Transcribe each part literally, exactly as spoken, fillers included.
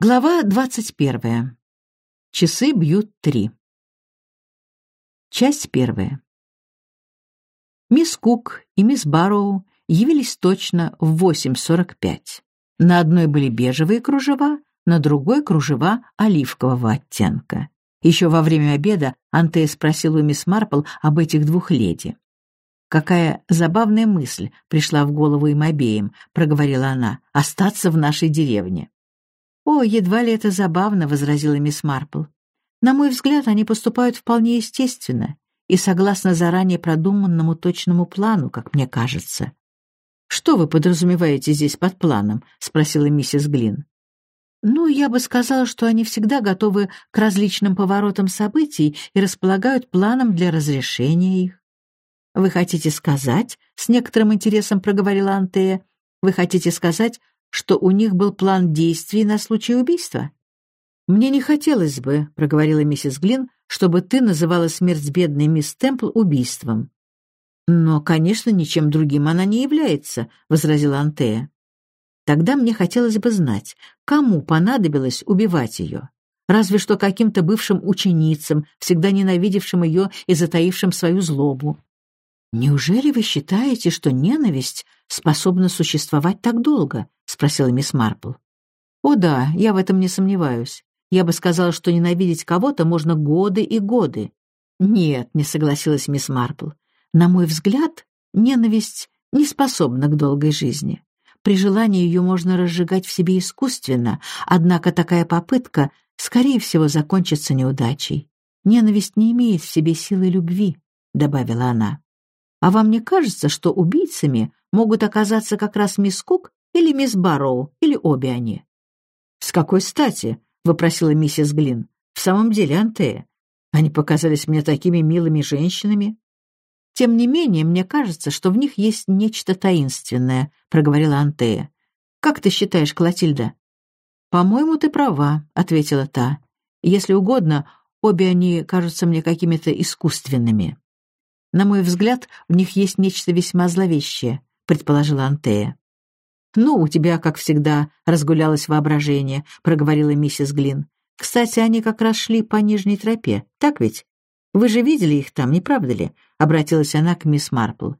Глава двадцать первая. Часы бьют три. Часть первая. Мисс Кук и мисс Барроу явились точно в восемь сорок пять. На одной были бежевые кружева, на другой — кружева оливкового оттенка. Еще во время обеда Антея спросила у мисс Марпл об этих двух леди. «Какая забавная мысль пришла в голову им обеим», — проговорила она, — «остаться в нашей деревне». «О, едва ли это забавно», — возразила мисс Марпл. «На мой взгляд, они поступают вполне естественно и согласно заранее продуманному точному плану, как мне кажется». «Что вы подразумеваете здесь под планом?» — спросила миссис Глин. «Ну, я бы сказала, что они всегда готовы к различным поворотам событий и располагают планом для разрешения их». «Вы хотите сказать, — с некоторым интересом проговорила Антея, — вы хотите сказать, что у них был план действий на случай убийства?» «Мне не хотелось бы, — проговорила миссис Глин, — чтобы ты называла смерть бедной мисс Темпл убийством». «Но, конечно, ничем другим она не является», — возразила Антея. «Тогда мне хотелось бы знать, кому понадобилось убивать ее? Разве что каким-то бывшим ученицам, всегда ненавидевшим ее и затаившим свою злобу». «Неужели вы считаете, что ненависть способна существовать так долго?» — спросила мисс Марпл. «О да, я в этом не сомневаюсь. Я бы сказала, что ненавидеть кого-то можно годы и годы». «Нет», — не согласилась мисс Марпл. «На мой взгляд, ненависть не способна к долгой жизни. При желании ее можно разжигать в себе искусственно, однако такая попытка, скорее всего, закончится неудачей. Ненависть не имеет в себе силы любви», — добавила она. «А вам не кажется, что убийцами могут оказаться как раз мисс Кук или мисс Барроу, или обе они?» «С какой стати?» — вопросила миссис Глин. «В самом деле, Антея, они показались мне такими милыми женщинами». «Тем не менее, мне кажется, что в них есть нечто таинственное», — проговорила Антея. «Как ты считаешь, Клотильда?» «По-моему, ты права», — ответила та. «Если угодно, обе они кажутся мне какими-то искусственными». «На мой взгляд, в них есть нечто весьма зловещее», — предположила Антея. «Ну, у тебя, как всегда, разгулялось воображение», — проговорила миссис Глин. «Кстати, они как раз шли по нижней тропе, так ведь? Вы же видели их там, не правда ли?» — обратилась она к мисс Марпл.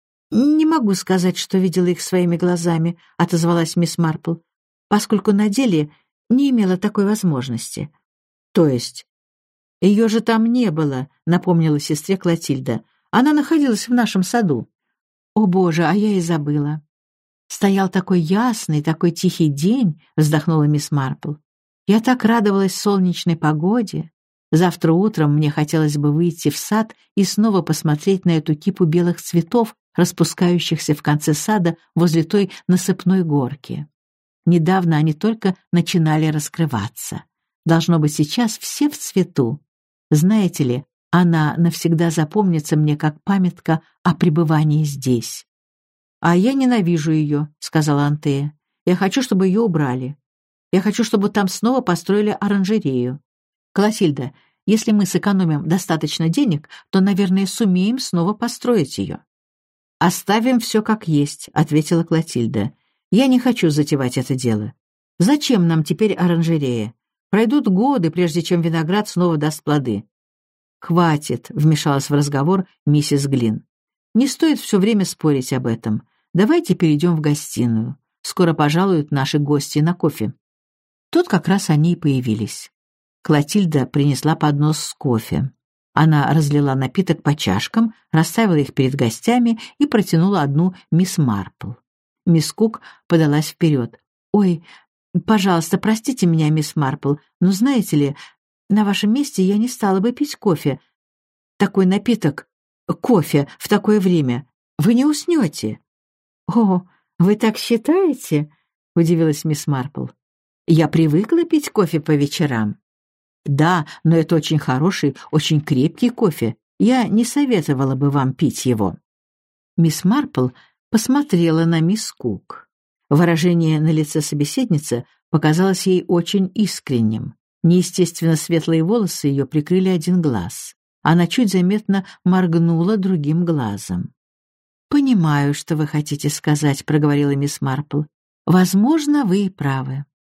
«Не могу сказать, что видела их своими глазами», — отозвалась мисс Марпл, «поскольку на деле не имела такой возможности». «То есть?» «Ее же там не было», — напомнила сестре Клотильда. «Она находилась в нашем саду». «О, Боже, а я и забыла». «Стоял такой ясный, такой тихий день», — вздохнула мисс Марпл. «Я так радовалась солнечной погоде. Завтра утром мне хотелось бы выйти в сад и снова посмотреть на эту кипу белых цветов, распускающихся в конце сада возле той насыпной горки. Недавно они только начинали раскрываться. Должно быть, сейчас все в цвету. Знаете ли, она навсегда запомнится мне как памятка о пребывании здесь». «А я ненавижу ее», — сказала Антея. «Я хочу, чтобы ее убрали. Я хочу, чтобы там снова построили оранжерею. Клотильда, если мы сэкономим достаточно денег, то, наверное, сумеем снова построить ее». «Оставим все как есть», — ответила Клотильда. «Я не хочу затевать это дело. Зачем нам теперь оранжерея? Пройдут годы, прежде чем виноград снова даст плоды». «Хватит», — вмешалась в разговор миссис Глин. «Не стоит все время спорить об этом. Давайте перейдем в гостиную. Скоро пожалуют наши гости на кофе». Тут как раз они и появились. Клотильда принесла поднос с кофе. Она разлила напиток по чашкам, расставила их перед гостями и протянула одну мисс Марпл. Мисс Кук подалась вперед. «Ой, пожалуйста, простите меня, мисс Марпл, но знаете ли, на вашем месте я не стала бы пить кофе. Такой напиток, кофе, в такое время. Вы не уснете». «О, вы так считаете?» — удивилась мисс Марпл. «Я привыкла пить кофе по вечерам». «Да, но это очень хороший, очень крепкий кофе. Я не советовала бы вам пить его». Мисс Марпл посмотрела на мисс Кук. Выражение на лице собеседницы показалось ей очень искренним. Неестественно светлые волосы ее прикрыли один глаз. Она чуть заметно моргнула другим глазом. «Понимаю, что вы хотите сказать», — проговорила мисс Марпл. «Возможно, вы и правы.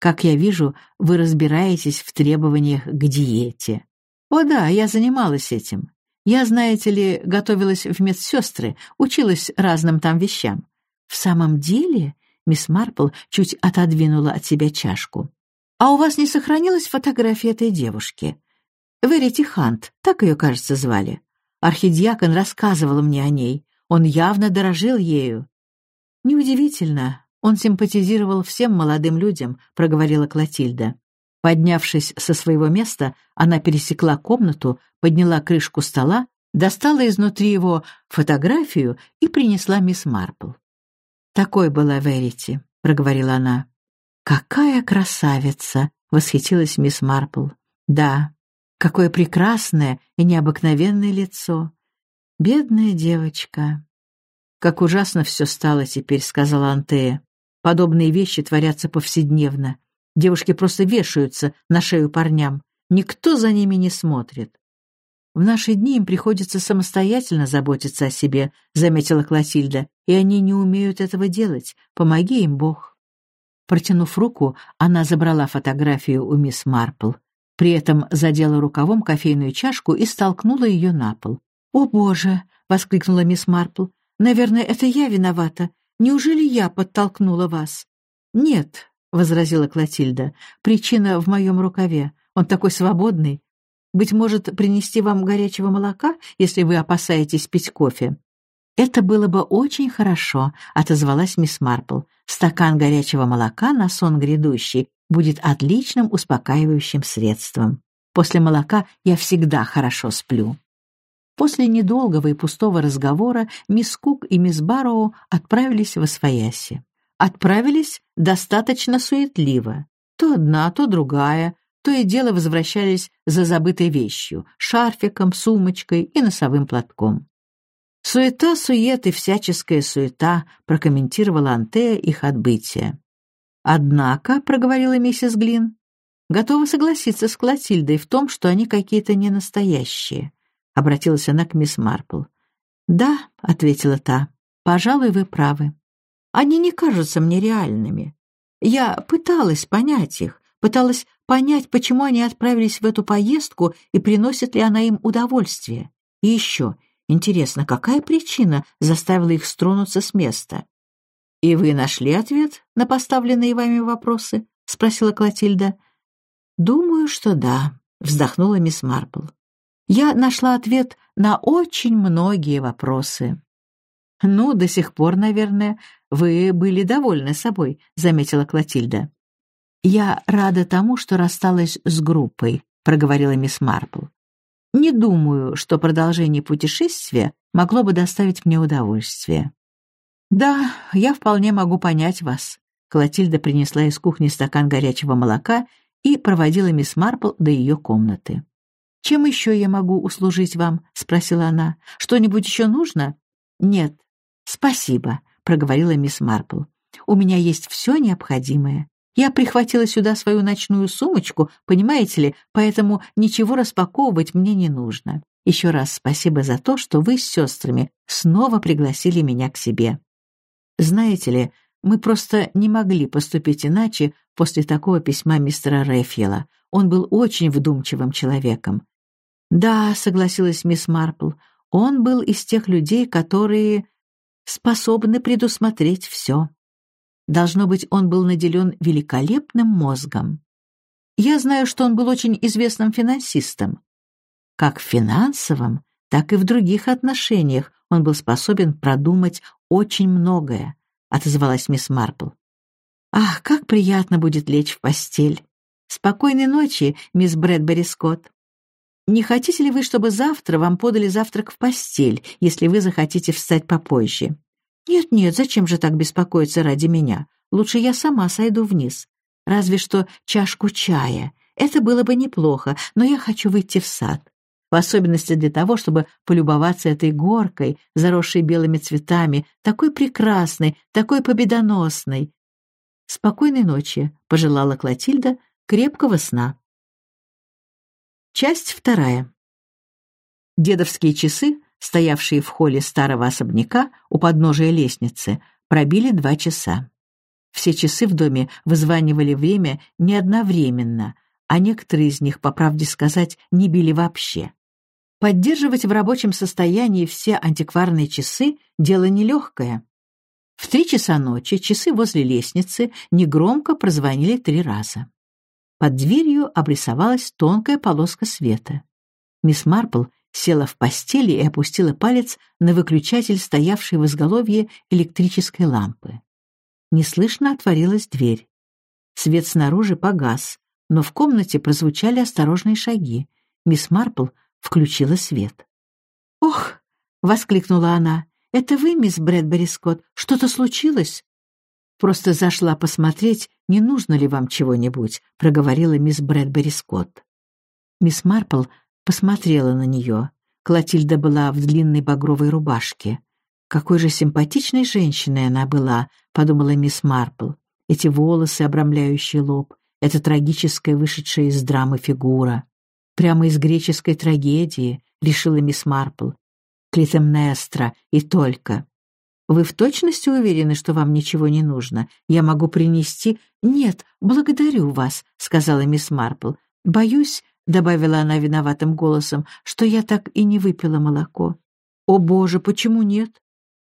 Как я вижу, вы разбираетесь в требованиях к диете. О да, я занималась этим. Я, знаете ли, готовилась в медсестры, училась разным там вещам. В самом деле, мисс Марпл чуть отодвинула от себя чашку. А у вас не сохранилась фотография этой девушки? Верити Хант, так ее, кажется, звали. Архидиакон рассказывал мне о ней. Он явно дорожил ею. Неудивительно, он симпатизировал всем молодым людям, проговорила Клотильда. Поднявшись со своего места, она пересекла комнату, подняла крышку стола, достала изнутри его фотографию и принесла мисс Марпл. «Такой была Верити», — проговорила она. «Какая красавица!» — восхитилась мисс Марпл. «Да, какое прекрасное и необыкновенное лицо! Бедная девочка!» «Как ужасно все стало теперь», — сказала Антея. «Подобные вещи творятся повседневно. Девушки просто вешаются на шею парням. Никто за ними не смотрит». «В наши дни им приходится самостоятельно заботиться о себе», — заметила Клотильда, «и они не умеют этого делать. Помоги им, Бог». Протянув руку, она забрала фотографию у мисс Марпл. При этом задела рукавом кофейную чашку и столкнула ее на пол. «О, Боже!» — воскликнула мисс Марпл. «Наверное, это я виновата. Неужели я подтолкнула вас?» «Нет», — возразила Клотильда, — «причина в моем рукаве. Он такой свободный. Быть может, принести вам горячего молока, если вы опасаетесь пить кофе?» «Это было бы очень хорошо», — отозвалась мисс Марпл. «Стакан горячего молока на сон грядущий будет отличным успокаивающим средством. После молока я всегда хорошо сплю». После недолгого и пустого разговора мисс Кук и мисс Барроу отправились восвояси. Отправились достаточно суетливо. То одна, то другая, то и дело возвращались за забытой вещью — шарфиком, сумочкой и носовым платком. «Суета-сует и всяческая суета», — прокомментировала Антея их отбытие. «Однако», — проговорила миссис Глин, — «готова согласиться с Клотильдой в том, что они какие-то ненастоящие», — обратилась она к мисс Марпл. «Да», — ответила та, — «пожалуй, вы правы. Они не кажутся мне реальными. Я пыталась понять их, пыталась понять, почему они отправились в эту поездку и приносит ли она им удовольствие. И еще, интересно, какая причина заставила их стронуться с места?» «И вы нашли ответ на поставленные вами вопросы?» — спросила Клотильда. «Думаю, что да», — вздохнула мисс Марпл. «Я нашла ответ на очень многие вопросы». «Ну, до сих пор, наверное, вы были довольны собой», — заметила Клотильда. «Я рада тому, что рассталась с группой», — проговорила мисс Марпл. «Не думаю, что продолжение путешествия могло бы доставить мне удовольствие». «Да, я вполне могу понять вас». Клотильда принесла из кухни стакан горячего молока и проводила мисс Марпл до ее комнаты. «Чем еще я могу услужить вам?» — спросила она. «Что-нибудь еще нужно?» «Нет, спасибо», — проговорила мисс Марпл. «У меня есть все необходимое. Я прихватила сюда свою ночную сумочку, понимаете ли, поэтому ничего распаковывать мне не нужно. Еще раз спасибо за то, что вы с сестрами снова пригласили меня к себе. Знаете ли, мы просто не могли поступить иначе после такого письма мистера Рэффела. Он был очень вдумчивым человеком». «Да», — согласилась мисс Марпл, — «он был из тех людей, которые способны предусмотреть все. Должно быть, он был наделен великолепным мозгом. Я знаю, что он был очень известным финансистом. Как в финансовом, так и в других отношениях он был способен продумать очень многое», — отозвалась мисс Марпл. «Ах, как приятно будет лечь в постель! Спокойной ночи, мисс Брэдбери Скотт. Не хотите ли вы, чтобы завтра вам подали завтрак в постель, если вы захотите встать попозже?» «Нет-нет, зачем же так беспокоиться ради меня? Лучше я сама сойду вниз. Разве что чашку чая. Это было бы неплохо, но я хочу выйти в сад. В особенности для того, чтобы полюбоваться этой горкой, заросшей белыми цветами, такой прекрасной, такой победоносной». «Спокойной ночи», — пожелала Клотильда, — «крепкого сна». Часть вторая. Дедовские часы, стоявшие в холле старого особняка у подножия лестницы, пробили два часа. Все часы в доме вызванивали время не одновременно, а некоторые из них, по правде сказать, не били вообще. Поддерживать в рабочем состоянии все антикварные часы – дело нелегкое. В три часа ночи часы возле лестницы негромко прозвонили три раза. Под дверью обрисовалась тонкая полоска света. Мисс Марпл села в постели и опустила палец на выключатель, стоявший в изголовье электрической лампы. Неслышно отворилась дверь. Свет снаружи погас, но в комнате прозвучали осторожные шаги. Мисс Марпл включила свет. «Ох!» — воскликнула она. «Это вы, мисс Брэдбери Скотт? Что-то случилось?» «Просто зашла посмотреть, не нужно ли вам чего-нибудь», — проговорила мисс Брэдбери Скотт. Мисс Марпл посмотрела на нее. Клотильда была в длинной багровой рубашке. «Какой же симпатичной женщиной она была», — подумала мисс Марпл. «Эти волосы, обрамляющие лоб, эта трагическая, вышедшая из драмы фигура. Прямо из греческой трагедии», — решила мисс Марпл. «Клитемнестра и только. Вы в точности уверены, что вам ничего не нужно? Я могу принести...» «Нет, благодарю вас», — сказала мисс Марпл. «Боюсь», — добавила она виноватым голосом, «что я так и не выпила молоко». «О, Боже, почему нет?»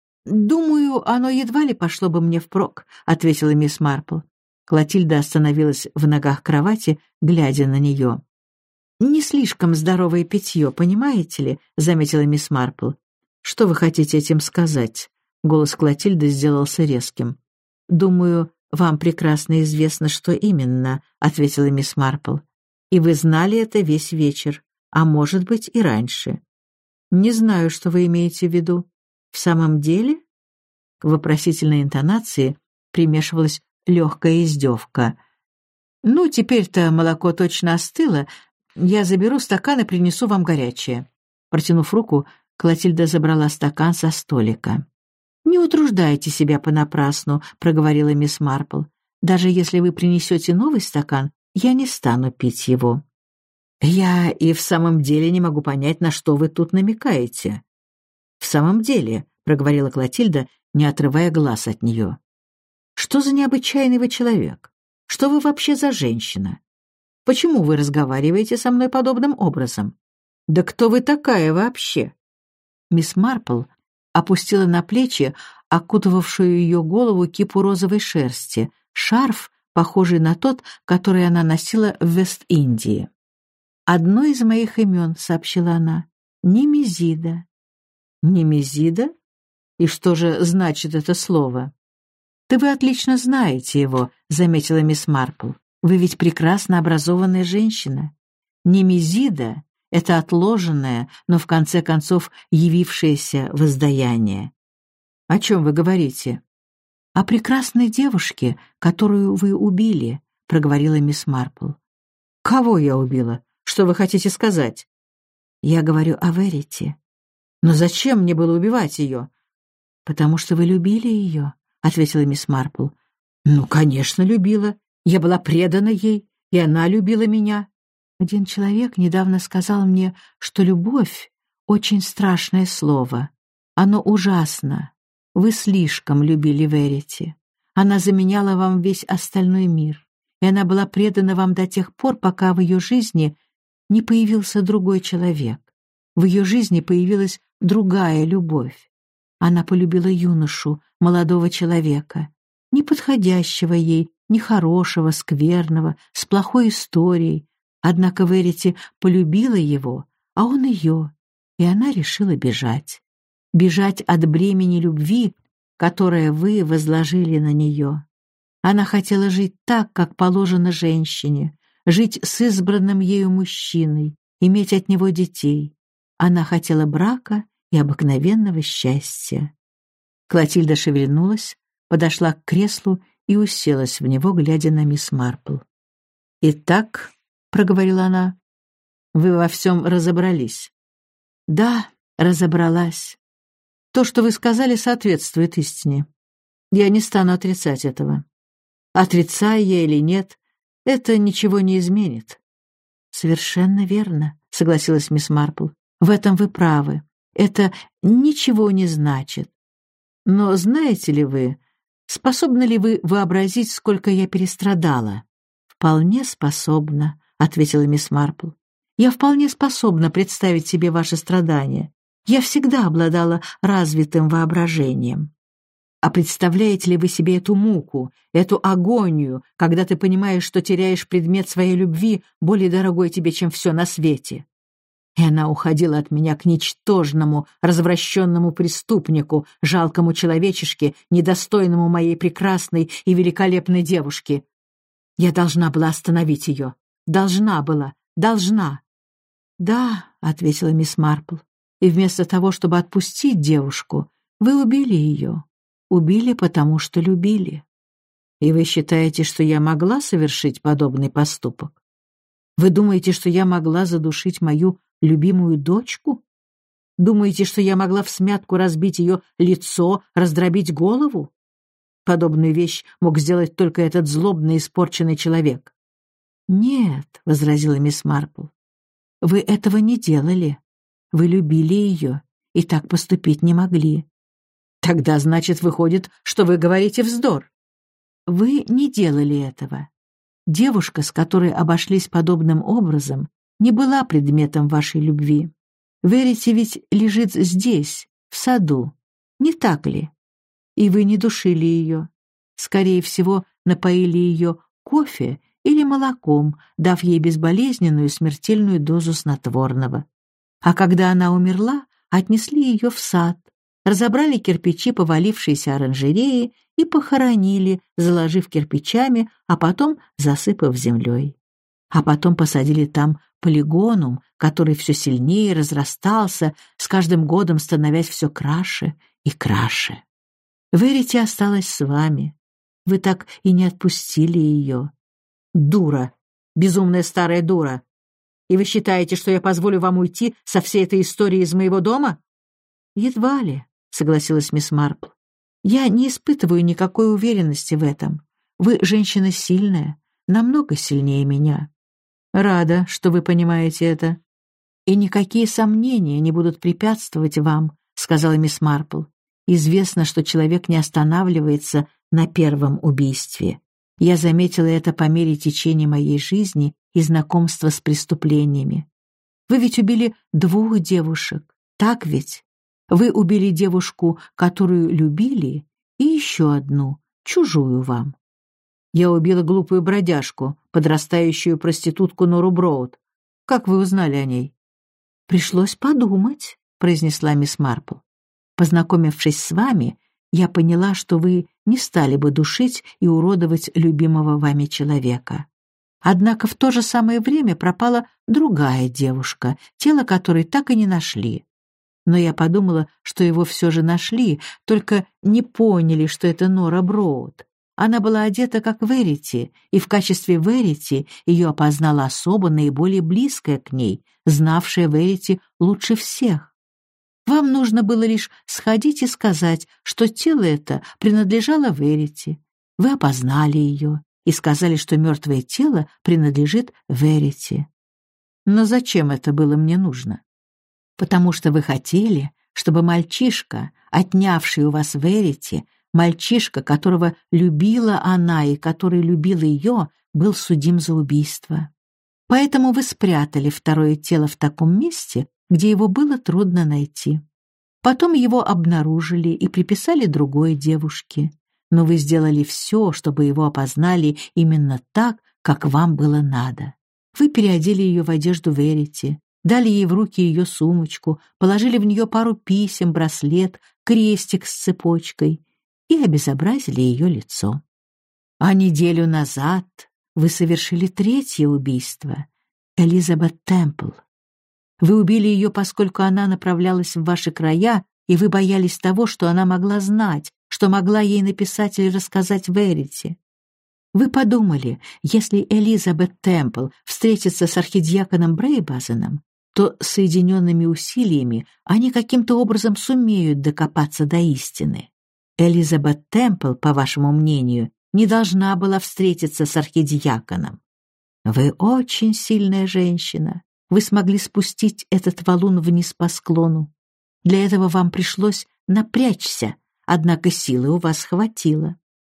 «Думаю, оно едва ли пошло бы мне впрок», — ответила мисс Марпл. Клотильда остановилась в ногах кровати, глядя на нее. «Не слишком здоровое питье, понимаете ли?» — заметила мисс Марпл. «Что вы хотите этим сказать?» Голос Клотильды сделался резким. «Думаю, вам прекрасно известно, что именно», — ответила мисс Марпл. «И вы знали это весь вечер, а может быть и раньше». «Не знаю, что вы имеете в виду. В самом деле?» К вопросительной интонации примешивалась легкая издевка. «Ну, теперь-то молоко точно остыло. Я заберу стакан и принесу вам горячее». Протянув руку, Клотильда забрала стакан со столика. «Не утруждайте себя понапрасну», — проговорила мисс Марпл. «Даже если вы принесете новый стакан, я не стану пить его». «Я и в самом деле не могу понять, на что вы тут намекаете». «В самом деле», — проговорила Клотильда, не отрывая глаз от нее. «Что за необычайный вы человек? Что вы вообще за женщина? Почему вы разговариваете со мной подобным образом? Да кто вы такая вообще?» Мисс Марпл опустила на плечи окутывавшую ее голову кипу розовой шерсти, шарф, похожий на тот, который она носила в Вест-Индии. «Одно из моих имен», — сообщила она, — «Немезида». «Немезида? И что же значит это слово?» «Да вы отлично знаете его», — заметила мисс Марпл. «Вы ведь прекрасно образованная женщина. Немезида — это отложенное, но в конце концов явившееся воздаяние». «О чем вы говорите?» «О прекрасной девушке, которую вы убили», — проговорила мисс Марпл. «Кого я убила? Что вы хотите сказать?» «Я говорю о Верите». «Но зачем мне было убивать ее?» «Потому что вы любили ее», — ответила мисс Марпл. «Ну, конечно, любила. Я была предана ей, и она любила меня. Один человек недавно сказал мне, что любовь — очень страшное слово. Оно ужасно. Вы слишком любили Верити. Она заменяла вам весь остальной мир, и она была предана вам до тех пор, пока в ее жизни не появился другой человек. В ее жизни появилась другая любовь. Она полюбила юношу, молодого человека, неподходящего ей, нехорошего, скверного, с плохой историей. Однако Верити полюбила его, а он ее, и она решила бежать. Бежать от бремени любви, которое вы возложили на нее. Она хотела жить так, как положено женщине, жить с избранным ею мужчиной, иметь от него детей. Она хотела брака и обыкновенного счастья. Клотильда шевельнулась, подошла к креслу и уселась в него, глядя на мисс Марпл. «Итак», — проговорила она, — «вы во всем разобрались?» «Да, разобралась. То, что вы сказали, соответствует истине. Я не стану отрицать этого. Отрицая я или нет, это ничего не изменит». «Совершенно верно», — согласилась мисс Марпл. «В этом вы правы. Это ничего не значит. Но знаете ли вы, Способны ли вы вообразить, сколько я перестрадала? Вполне способна, ответила мисс Марпл. Я вполне способна представить себе ваши страдания. Я всегда обладала развитым воображением. А представляете ли вы себе эту муку, эту агонию, когда ты понимаешь, что теряешь предмет своей любви, более дорогой тебе, чем все на свете? И она уходила от меня к ничтожному, развращенному преступнику, жалкому человечешке, недостойному моей прекрасной и великолепной девушки. Я должна была остановить ее. Должна была, должна. «Да», — ответила мисс Марпл, «и вместо того, чтобы отпустить девушку, вы убили ее. Убили, потому что любили. И вы считаете, что я могла совершить подобный поступок? Вы думаете, что я могла задушить мою любимую дочку? Думаете, что я могла всмятку разбить ее лицо, раздробить голову? Подобную вещь мог сделать только этот злобный, испорченный человек». «Нет», — возразила мисс Марпл, — «вы этого не делали. Вы любили ее и так поступить не могли». «Тогда, значит, выходит, что вы говорите вздор». «Вы не делали этого. Девушка, с которой обошлись подобным образом, не была предметом вашей любви. Верите, ведь лежит здесь, в саду, не так ли? И вы не душили ее. Скорее всего, напоили ее кофе или молоком, дав ей безболезненную смертельную дозу снотворного. А когда она умерла, отнесли ее в сад, разобрали кирпичи повалившейся оранжереи и похоронили, заложив кирпичами, а потом засыпав землей. А потом посадили там полигонум, который все сильнее разрастался, с каждым годом становясь все краше и краше. Верити осталась с вами. Вы так и не отпустили ее. Дура, безумная старая дура. И вы считаете, что я позволю вам уйти со всей этой историей из моего дома? Едва ли, согласилась мисс Марпл. Я не испытываю никакой уверенности в этом. Вы женщина сильная, намного сильнее меня. Рада, что вы понимаете это. И никакие сомнения не будут препятствовать вам, сказала мисс Марпл. Известно, что человек не останавливается на первом убийстве. Я заметила это по мере течения моей жизни и знакомства с преступлениями. Вы ведь убили двух девушек, так ведь? Вы убили девушку, которую любили, и еще одну, чужую вам. Я убила глупую бродяжку, подрастающую проститутку Нору Броуд. Как вы узнали о ней? Пришлось подумать, произнесла мисс Марпл. Познакомившись с вами, я поняла, что вы не стали бы душить и уродовать любимого вами человека. Однако в то же самое время пропала другая девушка, тело которой так и не нашли. Но я подумала, что его все же нашли, только не поняли, что это Нора Броуд. Она была одета как Верити, и в качестве Верити ее опознала особа, наиболее близкая к ней, знавшая Верити лучше всех. Вам нужно было лишь сходить и сказать, что тело это принадлежало Верити. Вы опознали ее и сказали, что мертвое тело принадлежит Верити. Но зачем это было мне нужно? Потому что вы хотели, чтобы мальчишка, отнявший у вас Верити, мальчишка, которого любила она и который любил ее, был судим за убийство. Поэтому вы спрятали второе тело в таком месте, где его было трудно найти. Потом его обнаружили и приписали другой девушке. Но вы сделали все, чтобы его опознали именно так, как вам было надо. Вы переодели ее в одежду Верити, дали ей в руки ее сумочку, положили в нее пару писем, браслет, крестик с цепочкой и обезобразили ее лицо. А неделю назад вы совершили третье убийство — Элизабет Темпл. Вы убили ее, поскольку она направлялась в ваши края, и вы боялись того, что она могла знать, что могла ей написать или рассказать Верити. Вы подумали, если Элизабет Темпл встретится с архидиаконом Брейбазеном, то соединенными усилиями они каким-то образом сумеют докопаться до истины. Элизабет Темпл, по вашему мнению, не должна была встретиться с архидиаконом. Вы очень сильная женщина. Вы смогли спустить этот валун вниз по склону. Для этого вам пришлось напрячься, однако силы у вас хватило.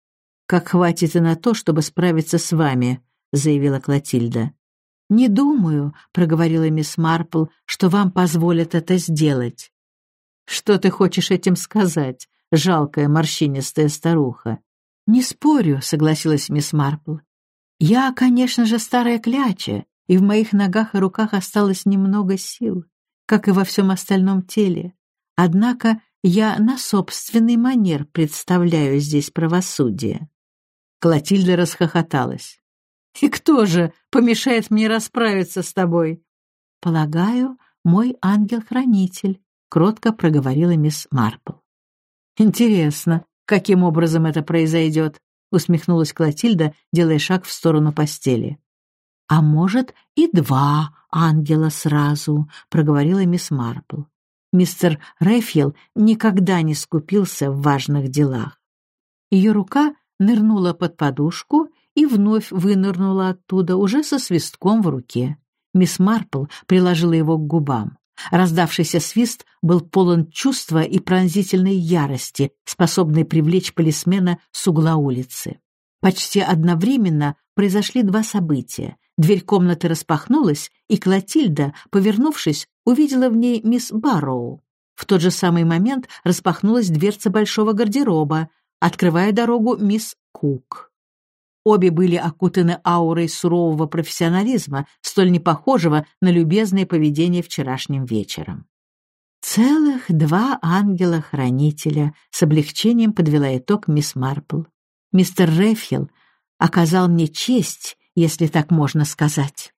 как хватит и на то, чтобы справиться с вами», — заявила Клотильда. «Не думаю», — проговорила мисс Марпл, — «что вам позволят это сделать». «Что ты хочешь этим сказать, жалкая морщинистая старуха?» «Не спорю», — согласилась мисс Марпл. «Я, конечно же, старая кляча, и в моих ногах и руках осталось немного сил, как и во всем остальном теле. Однако я на собственный манер представляю здесь правосудие». Клотильда расхохоталась. «И кто же помешает мне расправиться с тобой?» «Полагаю, мой ангел-хранитель», — кротко проговорила мисс Марпл. «Интересно, каким образом это произойдет?» — усмехнулась Клотильда, делая шаг в сторону постели. «А может, и два ангела сразу», — проговорила мисс Марпл. «Мистер Рэффел никогда не скупился в важных делах». Ее рука нырнула под подушку и вновь вынырнула оттуда уже со свистком в руке. Мисс Марпл приложила его к губам. Раздавшийся свист был полон чувства и пронзительной ярости, способной привлечь полисмена с угла улицы. Почти одновременно произошли два события. Дверь комнаты распахнулась, и Клотильда, повернувшись, увидела в ней мисс Барроу. В тот же самый момент распахнулась дверца большого гардероба, открывая дорогу мисс Кук. Обе были окутаны аурой сурового профессионализма, столь непохожего на любезное поведение вчерашним вечером. «Целых два ангела-хранителя», — с облегчением подвела итог мисс Марпл. «Мистер Рэффел оказал мне честь, если так можно сказать».